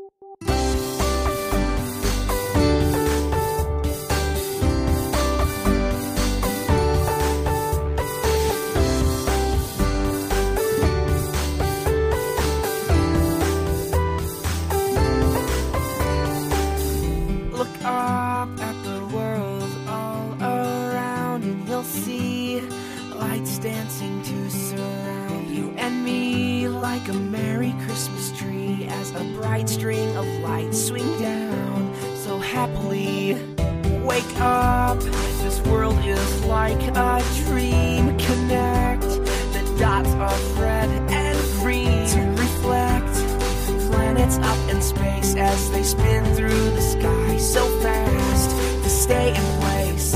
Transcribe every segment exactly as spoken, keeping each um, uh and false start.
Dancing to surround you and me like a merry Christmas tree as a bright string of lights swing down so happily. Wake up, this world is like a dream. Connect, the dots are red and green to reflect planets up in space as they spin through the sky so fast to stay in place.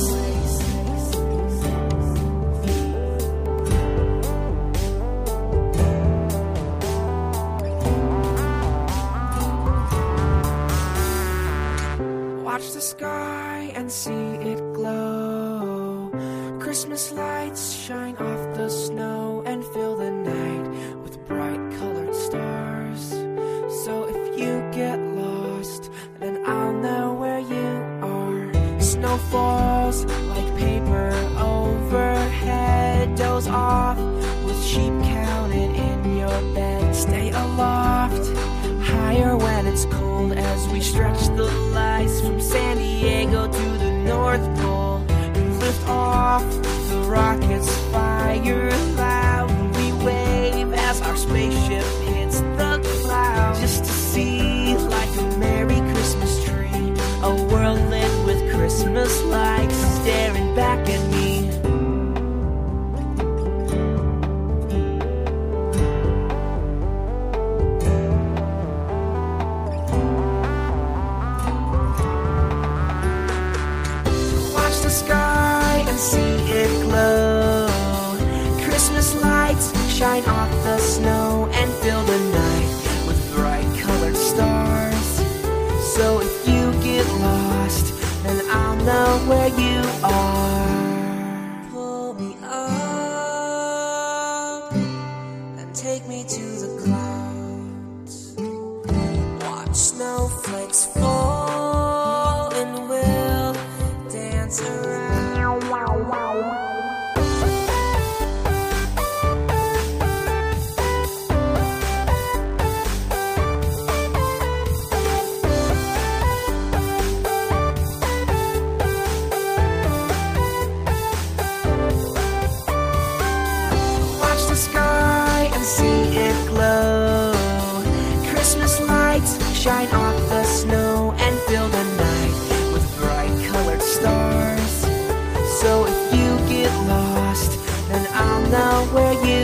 Watch the sky and see it glow. Christmas lights shine off the snow and fill the night with bright colored stars. So if you get lost, then I'll know where you are. Snow falls like paper overhead. Doze off with sheep counted in your bed. Stay aloft, higher when it's cold as we stretch the lights from San Diego to the North Pole. And lift off, the rockets fire loud. We wave as our spaceship hits the clouds. Just to see like a merry Christmas tree, a world lit with Christmas lights staring back at me. Shine off the snow and fill the night with bright colored stars. So if you get lost, then I'll know where you are. Pull me up and take me to the clouds. Watch snowflakes fall and we'll dance around. Shine off the snow and fill the night with bright colored stars. So if you get lost, then I'll know where you